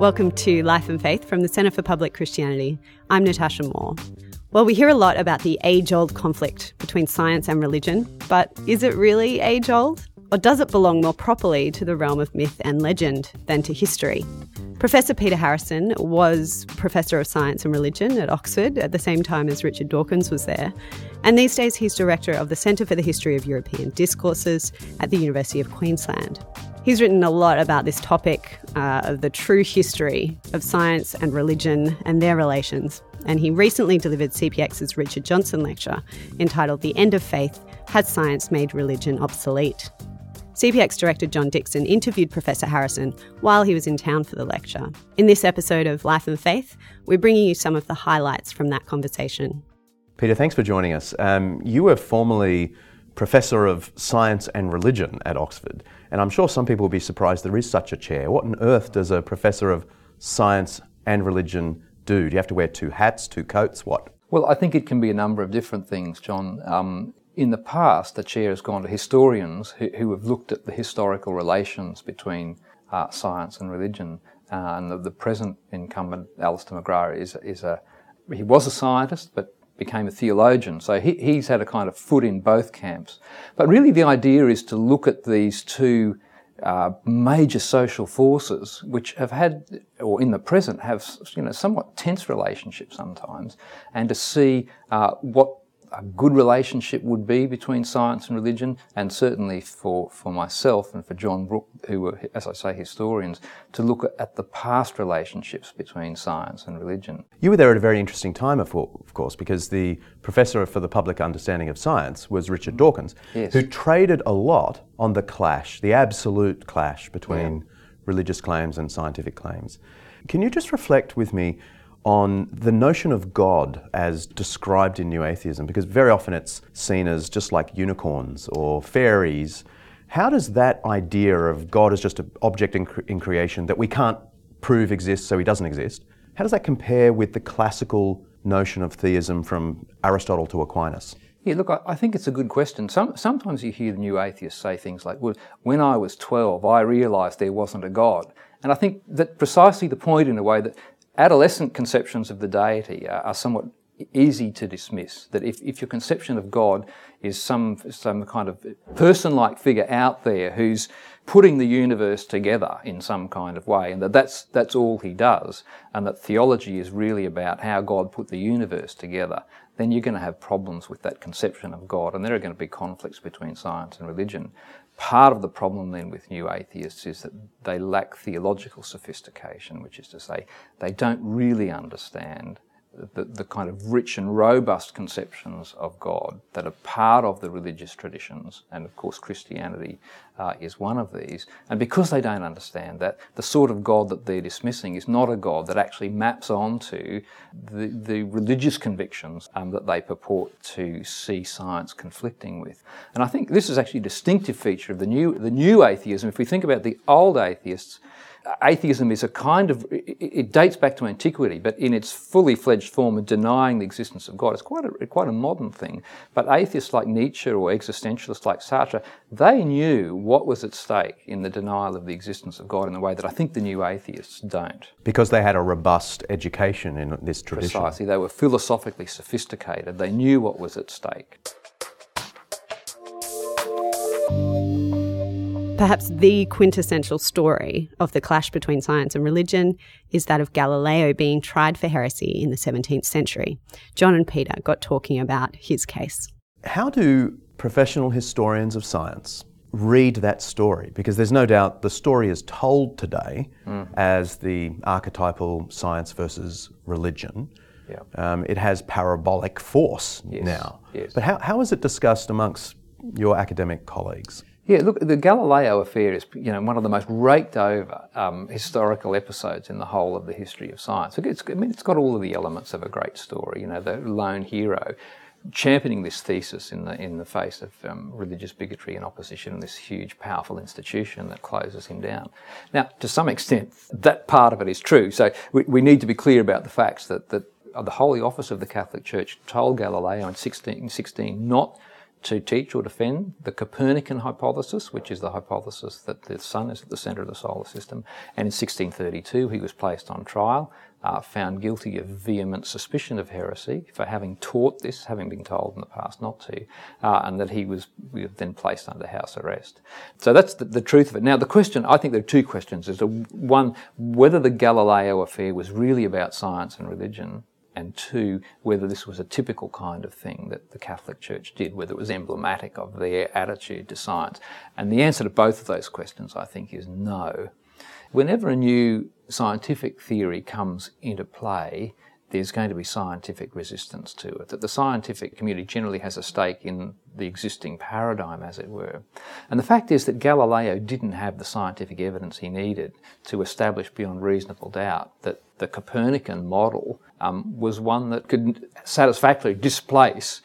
Welcome to Life and Faith from the Centre for Public Christianity. I'm Natasha Moore. Well, we hear a lot about the age-old conflict between science and religion, but is it really age-old? Or does it belong more properly to the realm of myth and legend than to history? Professor Peter Harrison was Professor of Science and Religion at Oxford at the same time as Richard Dawkins was there. And these days he's Director of the Centre for the History of European Discourses at the University of Queensland. He's written a lot about this topic of the true history of science and religion and their relations. And he recently delivered CPX's Richard Johnson lecture entitled The End of Faith, Has Science Made Religion Obsolete? CPX director John Dixon interviewed Professor Harrison while he was in town for the lecture. In this episode of Life and Faith, we're bringing you some of the highlights from that conversation. Peter, thanks for joining us. You were formerly Professor of Science and Religion at Oxford, and I'm sure some people will be surprised there is such a chair. What on earth does a Professor of Science and Religion do? Do you have to wear two hats, two coats, what? Well, I think it can be a number of different things, John. In the past, the chair has gone to historians who have looked at the historical relations between science and religion. And the present incumbent, Alister McGrath, he was a scientist, but became a theologian. So he's had a kind of foot in both camps. But really the idea is to look at these two major social forces which have had, or in the present have, somewhat tense relationships sometimes, and to see what a good relationship would be between science and religion, and certainly for myself and for John Brooke, who were, as I say, historians, to look at the past relationships between science and religion. You were there at a very interesting time, of course, because the Professor for the Public Understanding of Science was Richard Dawkins, yes, who traded a lot on the clash, the absolute clash between religious claims and scientific claims. Can you just reflect with me on the notion of God as described in New Atheism, because very often it's seen as just like unicorns or fairies. How does that idea of God as just an object in creation that we can't prove exists, so he doesn't exist, how does that compare with the classical notion of theism from Aristotle to Aquinas? Yeah, look, I think it's a good question. Sometimes you hear the new atheists say things like, well, when I was 12, I realised there wasn't a God. And I think that precisely the point, in a way, that adolescent conceptions of the deity are somewhat easy to dismiss. That if your conception of God is some kind of person-like figure out there who's putting the universe together in some kind of way, and that's all he does, and that theology is really about how God put the universe together, then you're going to have problems with that conception of God, and there are going to be conflicts between science and religion. Part of the problem then with new atheists is that they lack theological sophistication, which is to say they don't really understand the kind of rich and robust conceptions of God that are part of the religious traditions, and of course Christianity is one of these. And because they don't understand that, the sort of God that they're dismissing is not a God that actually maps onto the religious convictions that they purport to see science conflicting with. And I think this is actually a distinctive feature of the new atheism. If we think about the old atheists, atheism is a kind of, it dates back to antiquity, but in its fully fledged form of denying the existence of God, it's quite a modern thing. But atheists like Nietzsche or existentialists like Sartre, they knew what was at stake in the denial of the existence of God in a way that I think the new atheists don't. Because they had a robust education in this tradition. Precisely, they were philosophically sophisticated, they knew what was at stake. Perhaps the quintessential story of the clash between science and religion is that of Galileo being tried for heresy in the 17th century. John and Peter got talking about his case. How do professional historians of science read that story? Because there's no doubt the story is told today as the archetypal science versus religion. Yeah. It has parabolic force now. Yes. But how is it discussed amongst your academic colleagues? Yeah, look, the Galileo affair is, one of the most raked over historical episodes in the whole of the history of science. It's got all of the elements of a great story. The lone hero championing this thesis in the face of religious bigotry and opposition and this huge, powerful institution that closes him down. Now, to some extent, that part of it is true. So we need to be clear about the facts that the Holy Office of the Catholic Church told Galileo in 1616 not to teach or defend the Copernican hypothesis, which is the hypothesis that the sun is at the centre of the solar system. And in 1632 he was placed on trial, found guilty of vehement suspicion of heresy for having taught this, having been told in the past not to, and that he was then placed under house arrest. So that's the truth of it. Now the question, I think there are two questions. There's one, whether the Galileo affair was really about science and religion, and two, whether this was a typical kind of thing that the Catholic Church did, whether it was emblematic of their attitude to science. And the answer to both of those questions, I think, is no. Whenever a new scientific theory comes into play, there's going to be scientific resistance to it, that the scientific community generally has a stake in the existing paradigm, as it were. And the fact is that Galileo didn't have the scientific evidence he needed to establish beyond reasonable doubt that the Copernican model was one that could satisfactorily displace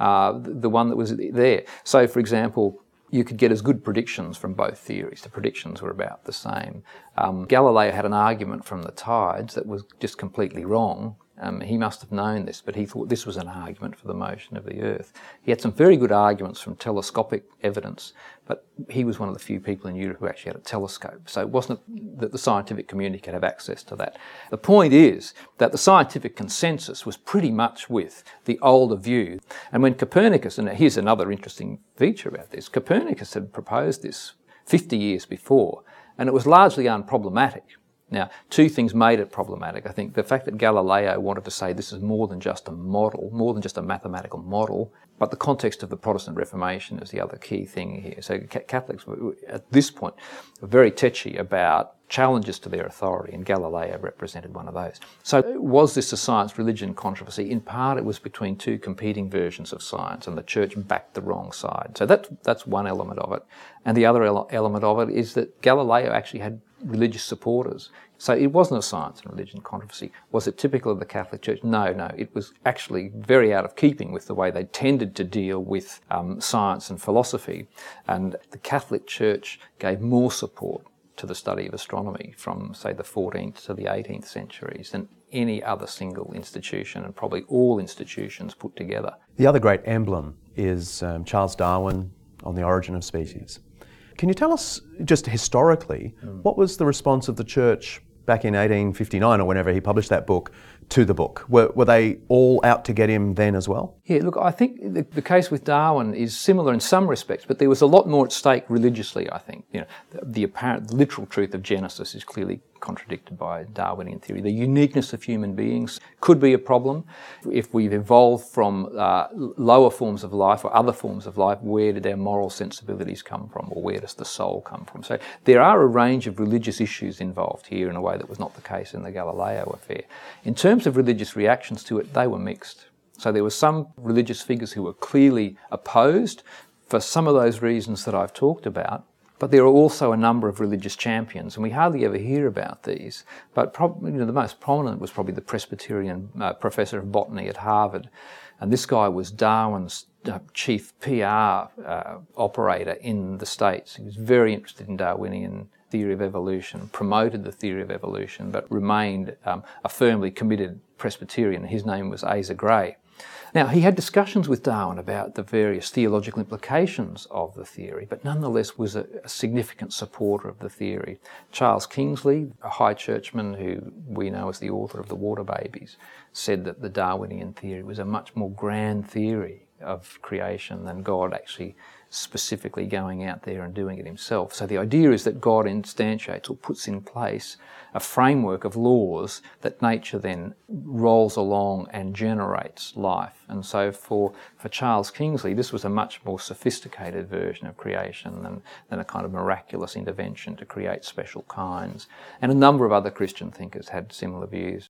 the one that was there. So, for example, you could get as good predictions from both theories. The predictions were about the same. Galileo had an argument from the tides that was just completely wrong. He must have known this, but he thought this was an argument for the motion of the Earth. He had some very good arguments from telescopic evidence, but he was one of the few people in Europe who actually had a telescope. So it wasn't that the scientific community could have access to that. The point is that the scientific consensus was pretty much with the older view. And when Copernicus, and here's another interesting feature about this, Copernicus had proposed this 50 years before, and it was largely unproblematic. Now, two things made it problematic. I think the fact that Galileo wanted to say this is more than just a model, more than just a mathematical model, but the context of the Protestant Reformation is the other key thing here. So Catholics were, at this point, were very tetchy about challenges to their authority, and Galileo represented one of those. So was this a science-religion controversy? In part, it was between two competing versions of science, and the Church backed the wrong side. So that's one element of it. And the other element of it is that Galileo actually had religious supporters. So it wasn't a science and religion controversy. Was it typical of the Catholic Church? No. It was actually very out of keeping with the way they tended to deal with science and philosophy. And the Catholic Church gave more support to the study of astronomy from, say, the 14th to the 18th centuries than any other single institution, and probably all institutions put together. The other great emblem is Charles Darwin on the origin of species. Can you tell us, just historically, what was the response of the Church back in 1859 or whenever he published that book to the book? Were they all out to get him then as well? Yeah, look, I think the case with Darwin is similar in some respects, but there was a lot more at stake religiously, I think. You know, the apparent literal truth of Genesis is clearly contradicted by Darwinian theory. The uniqueness of human beings could be a problem. If we've evolved from lower forms of life or other forms of life, where did our moral sensibilities come from, or where does the soul come from? So there are a range of religious issues involved here in a way that was not the case in the Galileo affair. In terms of religious reactions to it, they were mixed. So there were some religious figures who were clearly opposed for some of those reasons that I've talked about. But there are also a number of religious champions, and we hardly ever hear about these. But the most prominent was probably the Presbyterian professor of botany at Harvard. And this guy was Darwin's chief PR operator in the States. He was very interested in Darwinian theory of evolution, promoted the theory of evolution, but remained a firmly committed Presbyterian. His name was Asa Gray. Now, he had discussions with Darwin about the various theological implications of the theory, but nonetheless was a significant supporter of the theory. Charles Kingsley, a high churchman who we know as the author of The Water Babies, said that the Darwinian theory was a much more grand theory of creation than God actually specifically going out there and doing it himself. So the idea is that God instantiates or puts in place a framework of laws that nature then rolls along and generates life. And so for Charles Kingsley, this was a much more sophisticated version of creation than a kind of miraculous intervention to create special kinds. And a number of other Christian thinkers had similar views.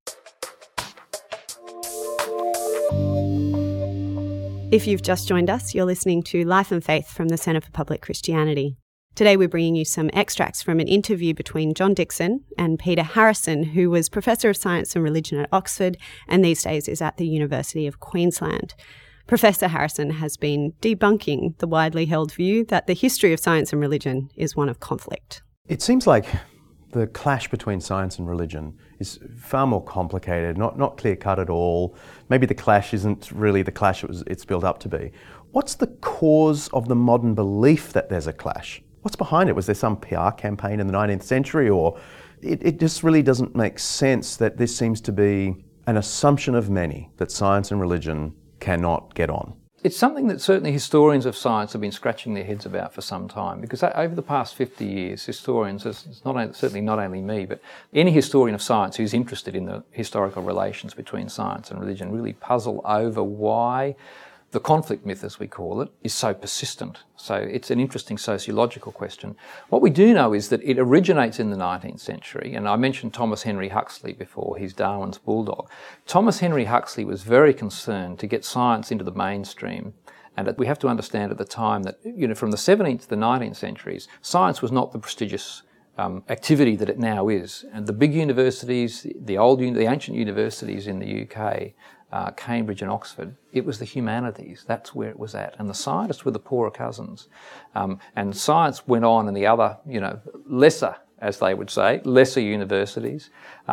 If you've just joined us, you're listening to Life and Faith from the Centre for Public Christianity. Today we're bringing you some extracts from an interview between John Dickson and Peter Harrison, who was Professor of Science and Religion at Oxford and these days is at the University of Queensland. Professor Harrison has been debunking the widely held view that the history of science and religion is one of conflict. It seems like the clash between science and religion is far more complicated, not clear-cut at all. Maybe the clash isn't really the clash it's built up to be. What's the cause of the modern belief that there's a clash? What's behind it? Was there some PR campaign in the 19th century, or it just really doesn't make sense that this seems to be an assumption of many that science and religion cannot get on? It's something that certainly historians of science have been scratching their heads about for some time, because over the past 50 years, historians, certainly not only me, but any historian of science who's interested in the historical relations between science and religion really puzzle over why the conflict myth, as we call it, is so persistent. So it's an interesting sociological question. What we do know is that it originates in the 19th century, and I mentioned Thomas Henry Huxley before, he's Darwin's bulldog. Thomas Henry Huxley was very concerned to get science into the mainstream, and we have to understand at the time that, from the 17th to the 19th centuries, science was not the prestigious activity that it now is. And the big universities, the ancient universities in the UK, Cambridge and Oxford, it was the humanities. That's where it was at. And the scientists were the poorer cousins. And science went on in the other, lesser, as they would say, lesser universities.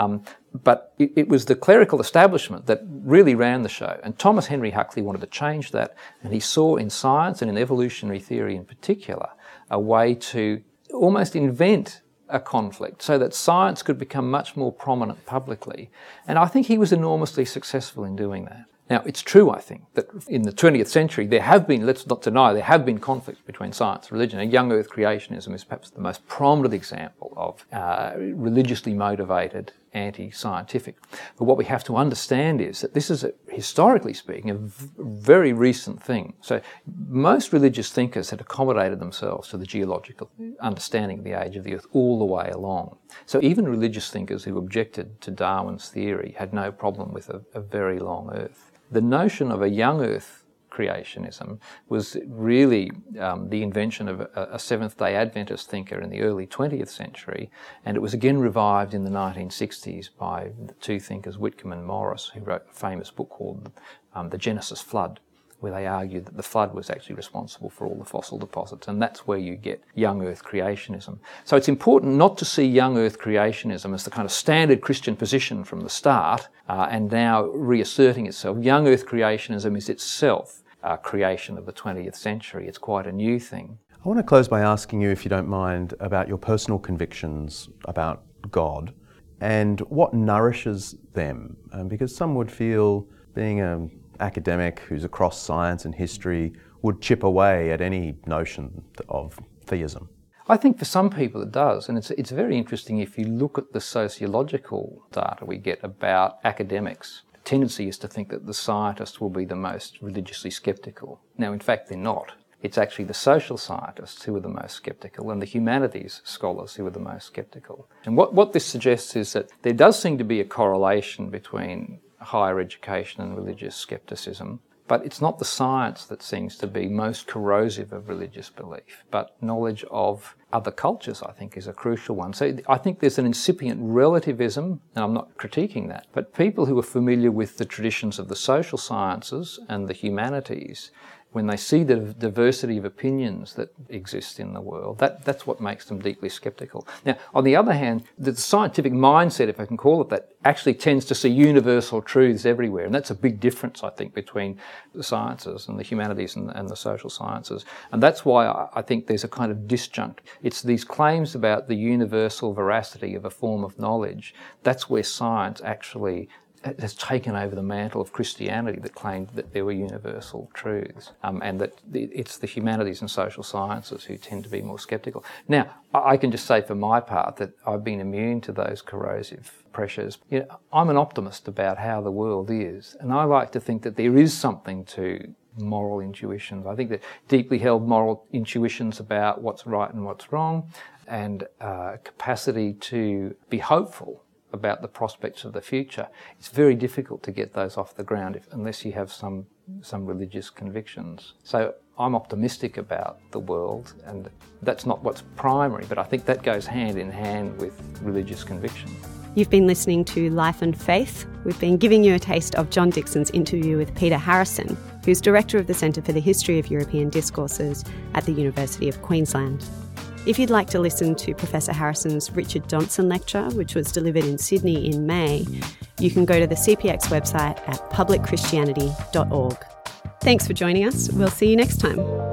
But it was the clerical establishment that really ran the show. And Thomas Henry Huxley wanted to change that. And he saw in science and in evolutionary theory in particular a way to almost invent a conflict so that science could become much more prominent publicly. And I think he was enormously successful in doing that. Now, it's true, I think, that in the 20th century there have been, let's not deny, there have been conflicts between science and religion. And young earth creationism is perhaps the most prominent example of religiously motivated anti-scientific. But what we have to understand is that this is, historically speaking, a very recent thing. So most religious thinkers had accommodated themselves to the geological understanding of the age of the earth all the way along. So even religious thinkers who objected to Darwin's theory had no problem with a very long earth. The notion of a young earth creationism was really the invention of a Seventh-day Adventist thinker in the early 20th century, and it was again revived in the 1960s by the two thinkers, Whitcomb and Morris, who wrote a famous book called The Genesis Flood, where they argued that the flood was actually responsible for all the fossil deposits, and that's where you get young earth creationism. So it's important not to see young earth creationism as the kind of standard Christian position from the start and now reasserting itself. Young earth creationism is itself a creation of the 20th century. It's quite a new thing. I want to close by asking you, if you don't mind, about your personal convictions about God and what nourishes them, because some would feel being an academic who's across science and history would chip away at any notion of theism. I think for some people it does, and it's very interesting if you look at the sociological data we get about academics. The tendency is to think that the scientists will be the most religiously sceptical. Now, in fact, they're not. It's actually the social scientists who are the most sceptical and the humanities scholars who are the most sceptical. And what this suggests is that there does seem to be a correlation between higher education and religious scepticism, but it's not the science that seems to be most corrosive of religious belief, but knowledge of other cultures, I think, is a crucial one. So I think there's an incipient relativism, and I'm not critiquing that, but people who are familiar with the traditions of the social sciences and the humanities, when they see the diversity of opinions that exist in the world, that's what makes them deeply sceptical. Now, on the other hand, the scientific mindset, if I can call it that, actually tends to see universal truths everywhere. And that's a big difference, I think, between the sciences and the humanities and the social sciences. And that's why I think there's a kind of disjunct. It's these claims about the universal veracity of a form of knowledge. That's where science actually has taken over the mantle of Christianity that claimed that there were universal truths, and that it's the humanities and social sciences who tend to be more sceptical. Now, I can just say for my part that I've been immune to those corrosive pressures. I'm an optimist about how the world is, and I like to think that there is something to moral intuitions. I think that deeply held moral intuitions about what's right and what's wrong, and capacity to be hopeful about the prospects of the future. It's very difficult to get those off the ground unless you have some religious convictions. So I'm optimistic about the world, and that's not what's primary, but I think that goes hand in hand with religious conviction. You've been listening to Life and Faith. We've been giving you a taste of John Dixon's interview with Peter Harrison, who's Director of the Centre for the History of European Discourses at the University of Queensland. If you'd like to listen to Professor Harrison's Richard Johnson lecture, which was delivered in Sydney in May, you can go to the CPX website at publicchristianity.org. Thanks for joining us. We'll see you next time.